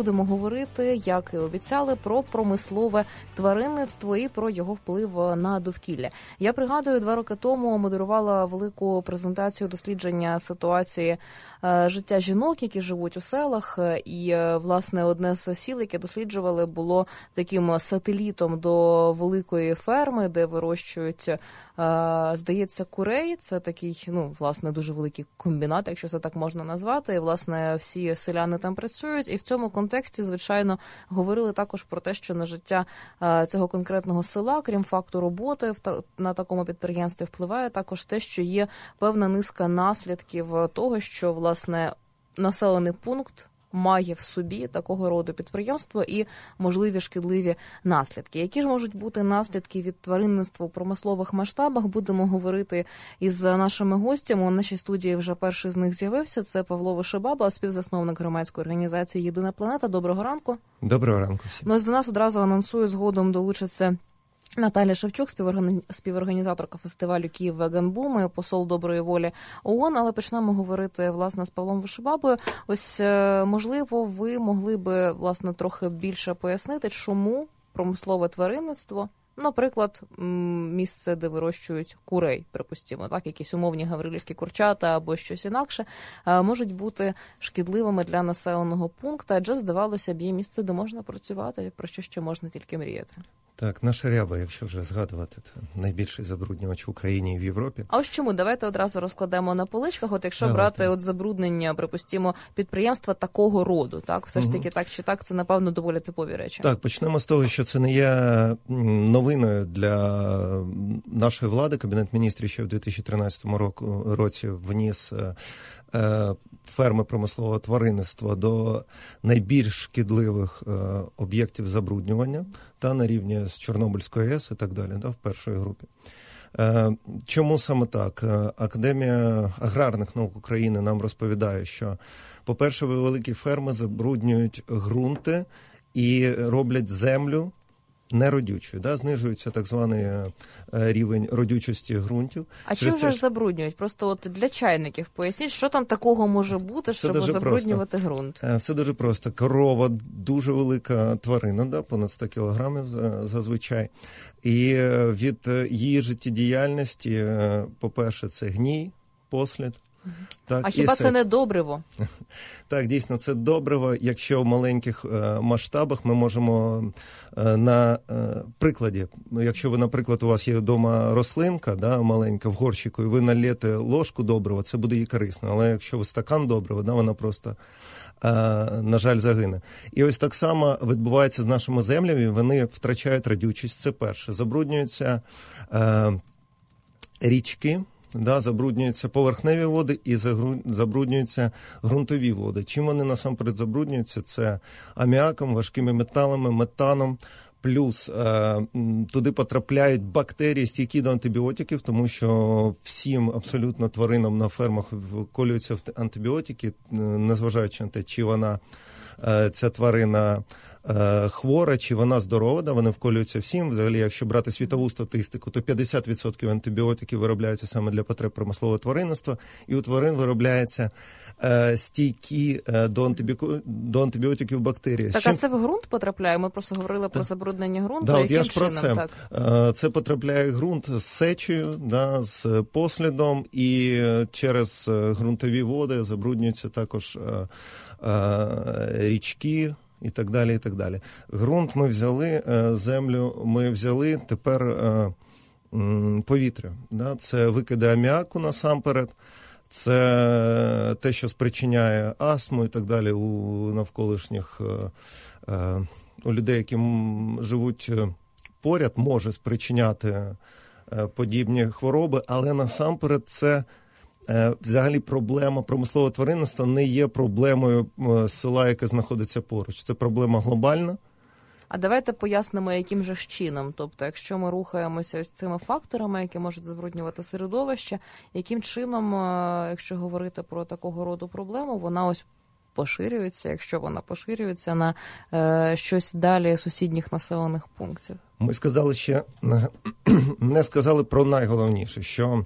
будемо говорити, як і обіцяли, про промислове тваринництво і про його вплив на довкілля. Я пригадую, 2 роки тому модерувала велику презентацію дослідження ситуації життя жінок, які живуть у селах. І, власне, одне з сіл, яке досліджували, було таким сателітом до великої ферми, де вирощують, здається, курей. Це такий, власне, дуже великий комбінат, якщо це так можна назвати. І, власне, всі селяни там працюють. І в цьому контексті, звичайно, говорили також про те, що на життя цього конкретного села, крім факту роботи на такому підприємстві, впливає також те, що є певна низка наслідків того, що, власне, населений пункт має в собі такого роду підприємство і можливі шкідливі наслідки. Які ж можуть бути наслідки від тваринництва у промислових масштабах? Будемо говорити із нашими гостями. У нашій студії вже перший з них з'явився. Це Павло Вишибаба, співзасновник громадської організації «Єдина планета». Доброго ранку. Доброго ранку всім. До нас одразу анонсую, згодом долучиться Наталя Шевчук, співорганізаторка фестивалю «Київ Веган Бум», посол доброї волі ООН. Але почнемо говорити, власне, з Павлом Вишибабою. Ось, можливо, ви могли би, власне, трохи більше пояснити, чому промислове тваринництво, наприклад, місце, де вирощують курей, припустимо, так, якісь умовні гаврилівські курчата або щось інакше, можуть бути шкідливими для населеного пункту, адже, здавалося б, є місце, де можна працювати, про що ще можна тільки мріяти. Так, наша Ряба, якщо вже згадувати, це найбільший забруднювач в Україні і в Європі. А ось чому? Давайте одразу розкладемо на поличках. От якщо брати забруднення, припустимо, підприємства такого роду, так? Все ж таки так чи так, це, напевно, доволі типові речі. Так, почнемо з того, що це не є новиною для нашої влади. Кабінет міністрів ще в 2013 році вніс ферми промислового тваринництва до найбільш шкідливих об'єктів забруднювання та на рівні з Чорнобильської АЕС і так далі, в першій групі. Чому саме так? Академія аграрних наук України нам розповідає, що, по-перше, великі ферми забруднюють ґрунти і роблять землю неродючою, знижується так званий рівень родючості ґрунтів. А чим же забруднюють? Просто от для чайників поясніть, що там такого може бути, щоб забруднювати ґрунт? Все дуже просто. Корова дуже велика тварина, понад 100 кілограмів зазвичай. І від її життєдіяльності, по-перше, це гній, послід. Так, а хіба це не добриво? Так, дійсно, це добриво. Якщо в маленьких масштабах ми можемо на прикладі, якщо ви, наприклад, у вас є вдома рослинка, маленька в горщику, і ви налєте ложку добрива, це буде їй корисно. Але якщо ви стакан добрива, вона просто, на жаль, загине. І ось так само відбувається з нашими землями, вони втрачають родючість, це перше. Забруднюються річки, забруднюються поверхневі води і забруднюються ґрунтові води. Чим вони насамперед забруднюються? Це аміаком, важкими металами, метаном, плюс туди потрапляють бактерії, стійкі до антибіотиків, тому що всім абсолютно тваринам на фермах вколюються антибіотики, незважаючи на те, чи вона, ця тварина, хвора, чи вона здорова, вони вколюються всім. Взагалі, якщо брати світову статистику, то 50% антибіотиків виробляються саме для потреб промислового тваринництва, і у тварин виробляються стійкі до антибіотиків бактерії. Так, а це в ґрунт потрапляє? Ми просто говорили про забруднення ґрунту. Яким чином? Це потрапляє ґрунт з сечею, з послідом, і через ґрунтові води забруднюються також річки, і так далі, і так далі. Ґрунт ми взяли, землю ми взяли, тепер повітря. Це викиди аміаку насамперед, це те, що спричиняє астму і так далі у навколишніх, у людей, які живуть поряд, може спричиняти подібні хвороби, але насамперед це взагалі проблема промислового тваринництва не є проблемою села, яке знаходиться поруч. Це проблема глобальна. А давайте пояснимо, яким же чином. Тобто, якщо ми рухаємося ось цими факторами, які можуть забруднювати середовище, яким чином, якщо говорити про такого роду проблему, вона ось поширюється, якщо вона поширюється на щось далі сусідніх населених пунктів? Ми сказали ще, не сказали про найголовніше, що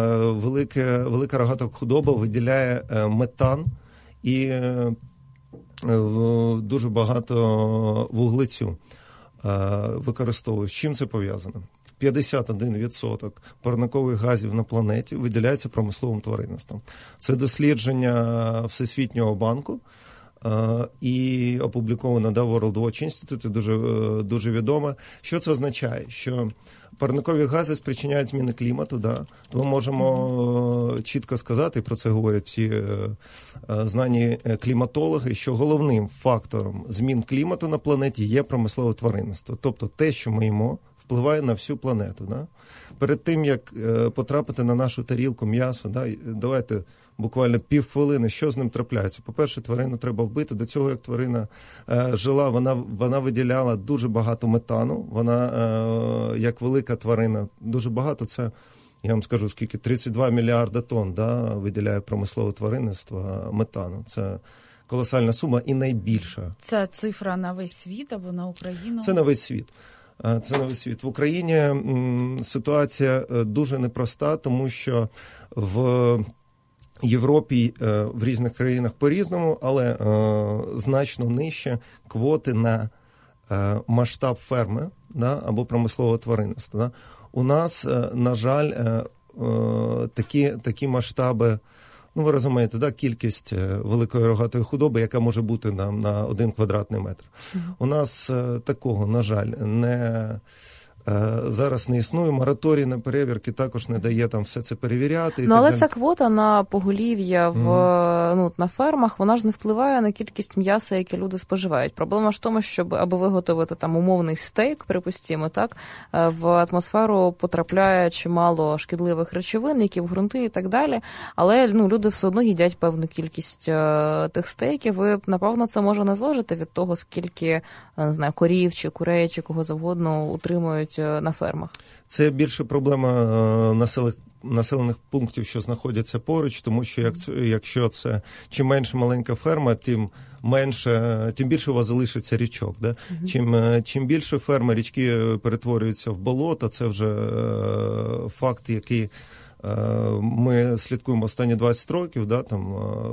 велика рогата худоба виділяє метан, і дуже багато вуглецю використовують. З чим це пов'язано? 51% парникових газів на планеті виділяється промисловим тваринництвом. Це дослідження Всесвітнього банку і опубліковано World Watch Institute, дуже відоме. Що це означає? Що парникові гази спричиняють зміни клімату, да? То ми можемо чітко сказати, і про це говорять всі знані кліматологи, що головним фактором змін клімату на планеті є промислове тваринництво. Тобто те, що ми їмо, впливає на всю планету. Да? Перед тим, як потрапити на нашу тарілку м'ясо, да, давайте буквально півхвилини, що з ним трапляється. По-перше, тварину треба вбити. До цього, як тварина жила, вона виділяла дуже багато метану. Вона, як велика тварина, дуже багато. Це, я вам скажу, скільки, 32 мільярда тонн виділяє промислове тваринництво метану. Це колосальна сума і найбільша. Це цифра на весь світ або на Україну? Це на весь світ. Це на весь світ. В Україні ситуація дуже непроста, тому що в Європі, в різних країнах по-різному, але значно нижче квоти на масштаб ферми, да, або промислового тваринництва. Да. У нас, на жаль, такі масштаби, ну, ви розумієте, да, кількість великої рогатої худоби, яка може бути на 1 квадратний метр. У нас такого, на жаль, зараз не існує. Мораторій на перевірки також не дає там все це перевіряти. Ну, але ця квота на поголів'я на фермах, вона ж не впливає на кількість м'яса, яке люди споживають. Проблема ж в тому, щоб аби виготовити там умовний стейк, припустимо, так, в атмосферу потрапляє чимало шкідливих речовин, які в ґрунти і так далі. Але люди все одно їдять певну кількість тих стейків. І, напевно, це може не залежати від того, скільки, не знаю, корів чи курей чи кого завгодно утримують на фермах. Це більше проблема населених пунктів, що знаходяться поруч, тому що якщо це чим менше маленька ферма, тим більше у вас залишиться річок. Да? Чим більше ферма, річки перетворюються в болото, це вже факт, який ми слідкуємо останні 20 років, да, там,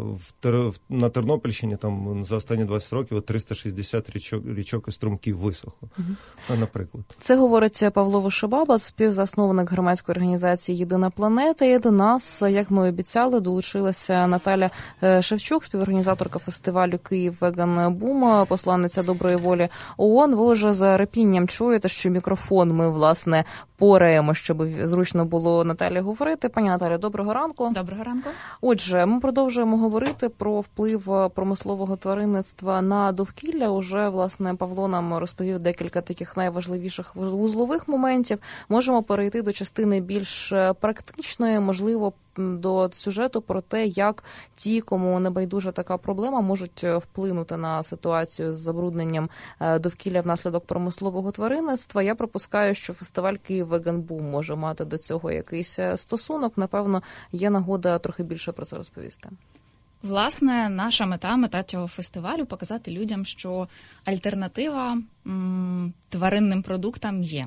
на Тернопільщині там, за останні 20 років 360 річок і струмків висохло, наприклад. Це говорить Павло Вишибаба, співзасновник громадської організації «Єдина планета». І до нас, як ми обіцяли, долучилася Наталя Шевчук, співорганізаторка фестивалю «Київ Веган Бум», посланниця доброї волі ООН. Ви вже за репінням чуєте, що мікрофон ми, власне, пораємо, щоб зручно було Наталі говорити. Пані Наталі, доброго ранку. Доброго ранку. Отже, ми продовжуємо говорити про вплив промислового тваринництва на довкілля. Уже, власне, Павло нам розповів декілька таких найважливіших вузлових моментів. Можемо перейти до частини більш практичної, можливо, до сюжету про те, як ті, кому не байдужа така проблема, можуть вплинути на ситуацію з забрудненням довкілля внаслідок промислового тваринництва. Я припускаю, що фестиваль «Київ Веган Бум» може мати до цього якийсь стосунок. Напевно, є нагода трохи більше про це розповісти. Власне, наша мета цього фестивалю – показати людям, що альтернатива тваринним продуктам є.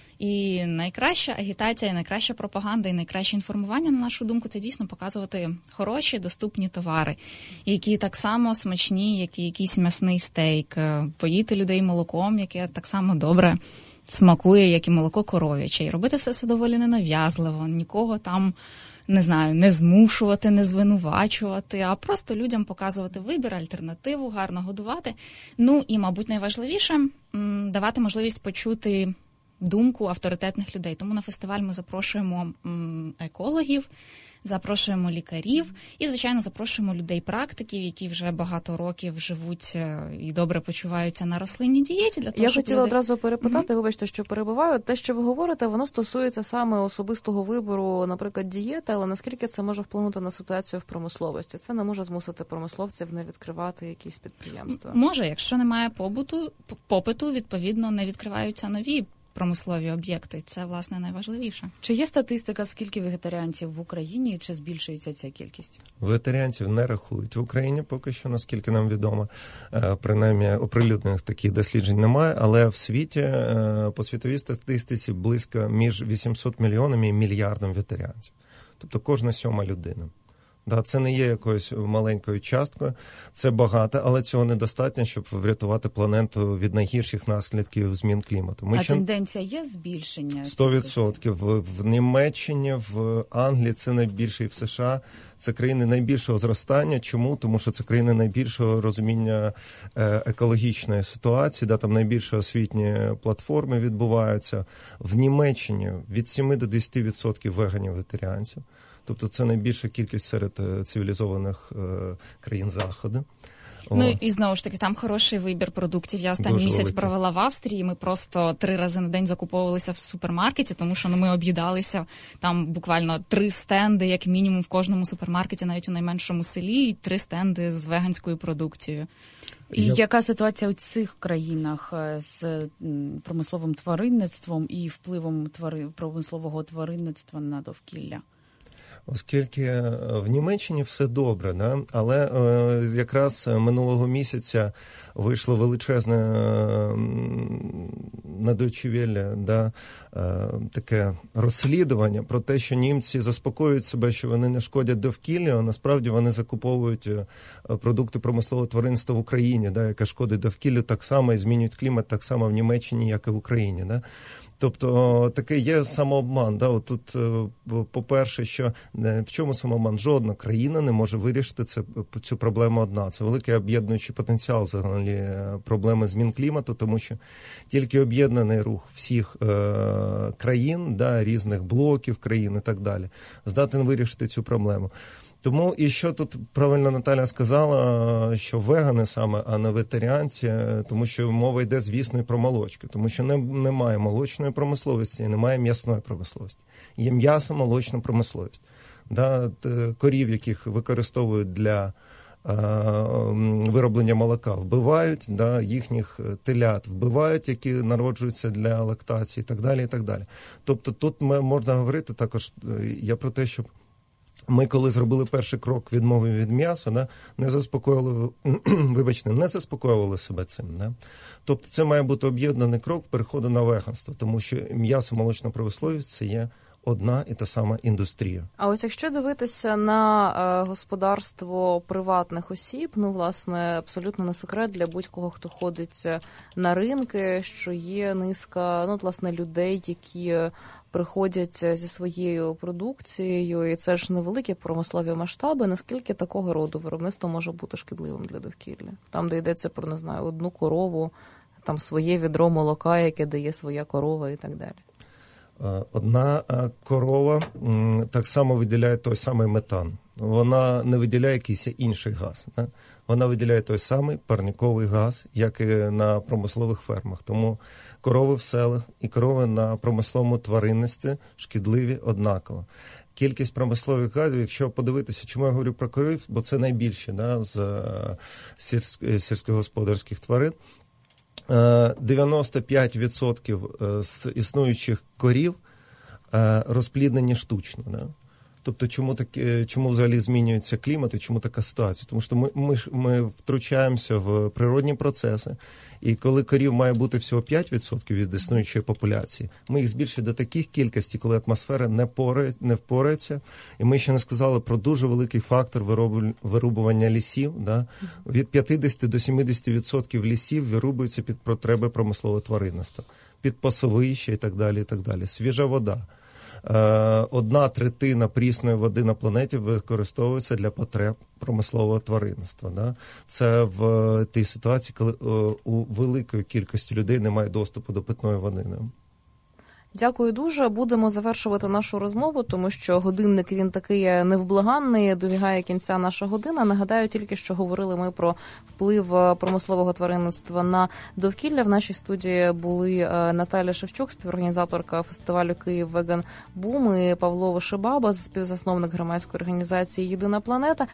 І найкраща агітація, і найкраща пропаганда, і найкраще інформування, на нашу думку, це дійсно показувати хороші, доступні товари, які так само смачні, як і якийсь м'ясний стейк, поїти людей молоком, яке так само добре смакує, як і молоко коров'яче. І робити все це доволі ненав'язливо, нікого там, не знаю, не змушувати, не звинувачувати, а просто людям показувати вибір, альтернативу, гарно годувати. Ну і, мабуть, найважливіше – давати можливість почути думку авторитетних людей. Тому на фестиваль ми запрошуємо екологів, запрошуємо лікарів і, звичайно, запрошуємо людей-практиків, які вже багато років живуть і добре почуваються на рослинній дієті. Для того, я хотіла одразу перепитати, вибачте, що перебиваю. Те, що ви говорите, воно стосується саме особистого вибору, наприклад, дієти, але наскільки це може вплинути на ситуацію в промисловості? Це не може змусити промисловців не відкривати якісь підприємства? Може, якщо немає попиту, відповідно, не відкриваються нові промислові об'єкти. Це, власне, найважливіше. Чи є статистика, скільки вегетаріанців в Україні, чи збільшується ця кількість? Вегетаріанців не рахують. В Україні поки що, наскільки нам відомо, принаймні оприлюднених таких досліджень немає, але в світі, по світовій статистиці, близько між 800 мільйонами і мільярдом вегетаріанців. Тобто кожна 7-ма людина. Да, це не є якоюсь маленькою часткою, це багато, але цього недостатньо, щоб врятувати планету від найгірших наслідків змін клімату. Тенденція є збільшення? 100%. В Німеччині, в Англії, це найбільше, і в США. Це країни найбільшого зростання. Чому? Тому що це країни найбільшого розуміння екологічної ситуації, там найбільше освітні платформи відбуваються. В Німеччині від 7 до 10% веганів-вегетаріанців. Тобто це найбільша кількість серед цивілізованих країн Заходу. Ну і знову ж таки, там хороший вибір продуктів. Я останній місяць провела в Австрії, ми просто 3 рази на день закуповувалися в супермаркеті, тому що ми об'їдалися, там буквально 3 стенди, як мінімум, в кожному супермаркеті, навіть у найменшому селі, і 3 стенди з веганською продукцією. І яка ситуація у цих країнах з промисловим тваринництвом і впливом промислового тваринництва на довкілля? Оскільки в Німеччині все добре, да? Але якраз минулого місяця вийшло величезне на Deutsche Welle, да? Таке розслідування про те, що німці заспокоюють себе, що вони не шкодять довкіллю, а насправді вони закуповують продукти промислового тваринства в Україні, да? Яке шкодить довкіллю так само і змінюють клімат так само в Німеччині, як і в Україні. Да? Тобто такий є самообман. Да? От тут, по-перше, що в чому самообман? Жодна країна не може вирішити цю проблему одна. Це великий об'єднуючий потенціал взагалі проблеми змін клімату, тому що тільки об'єднаний рух всіх країн, да, різних блоків країн і так далі, здатен вирішити цю проблему. Тому і що тут правильно Наталя сказала, що вегани саме, а не вегетаріанці, тому що мова йде, звісно, і про молочки, тому що немає молочної промисловості, немає м'ясної промисловості. Є м'ясо-молочна промисловість. Да, корів, яких використовують для вироблення молока, вбивають, да, їхніх телят вбивають, які народжуються для лактації і так далі, і так далі. Тобто тут можна говорити також, я про те, щоб ми, коли зробили перший крок відмови від м'яса, да, не заспокоювали себе цим. Да? Тобто це має бути об'єднаний крок переходу на веганство, тому що м'ясо-молочна промисловість – це є одна і та сама індустрія. А ось якщо дивитися на господарство приватних осіб, ну, власне, абсолютно не секрет для будь-кого, хто ходить на ринки, що є низка, ну, власне, людей, які приходять зі своєю продукцією, і це ж невеликі промислові масштаби, наскільки такого роду виробництво може бути шкідливим для довкілля? Там, де йдеться про, не знаю, одну корову, там своє відро молока, яке дає своя корова і так далі. Одна корова так само виділяє той самий метан. Вона не виділяє якийсь інший газ. Да? Вона виділяє той самий парниковий газ, як і на промислових фермах. Тому корови в селах і корови на промисловому тваринництві шкідливі однаково. Кількість промислових газів, якщо подивитися, чому я говорю про корів, бо це найбільші, да, з сільськогосподарських тварин, 95% з існуючих корів розпліднені штучно. Да? Тобто чому взагалі змінюється клімат і чому така ситуація? Тому що ми втручаємося в природні процеси, і коли корів має бути всього 5% від існуючої популяції, ми їх збільшуємо до таких кількостей, коли атмосфера не впорається. І ми ще не сказали про дуже великий фактор вирубування лісів. Да? Від 50 до 70% лісів вирубуються під потреби промислового тваринництва, під пасовища і так далі, і так далі. Свіжа вода. 1/3 прісної води на планеті використовується для потреб промислового тваринництва. Да? Це в тій ситуації, коли у великої кількості людей немає доступу до питної води. Да? Дякую дуже. Будемо завершувати нашу розмову, тому що годинник, він такий невблаганний, добігає кінця наша година. Нагадаю тільки, що говорили ми про вплив промислового тваринництва на довкілля. В нашій студії були Наталя Шевчук, співорганізаторка фестивалю «Київ Веган Бум», і Павло Вишибаба, співзасновник громадської організації «Єдина планета».